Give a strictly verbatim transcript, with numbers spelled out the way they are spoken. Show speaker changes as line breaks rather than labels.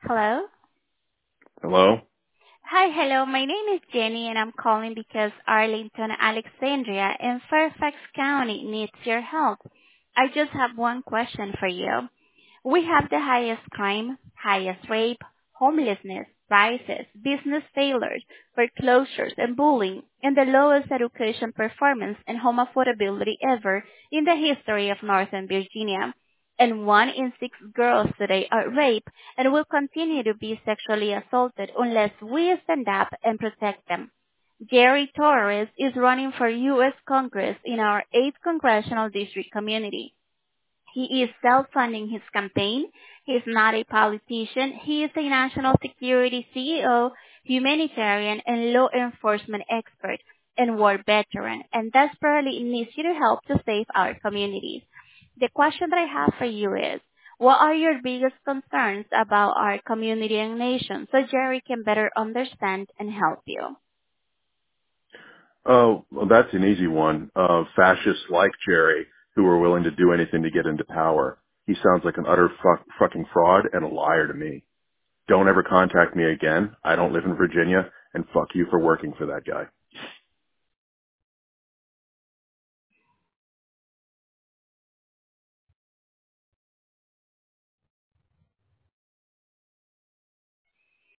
Hello?
Hello?
Hi, hello. My name is Jenny and I'm calling because Arlington, Alexandria in Fairfax County needs your help. I just have one question for you. We have the highest crime, highest rape, homelessness, prices, business failures, foreclosures, and bullying, and the lowest education performance and home affordability ever in the history of Northern Virginia. And one in six girls today are raped and will continue to be sexually assaulted unless we stand up and protect them. Jerry Torres is running for U S Congress in our eighth Congressional District community. He is self-funding his campaign. He is not a politician. He is a national security C E O, humanitarian, and law enforcement expert, and war veteran, and desperately needs your help to save our communities. The question that I have for you is, what are your biggest concerns about our community and nation so Jerry can better understand and help you?
Oh, well, that's an easy one. Uh, fascists like Jerry who are willing to do anything to get into power. He sounds like an utter fuck, fucking fraud and a liar to me. Don't ever contact me again. I don't live in Virginia, and fuck you for working for that guy.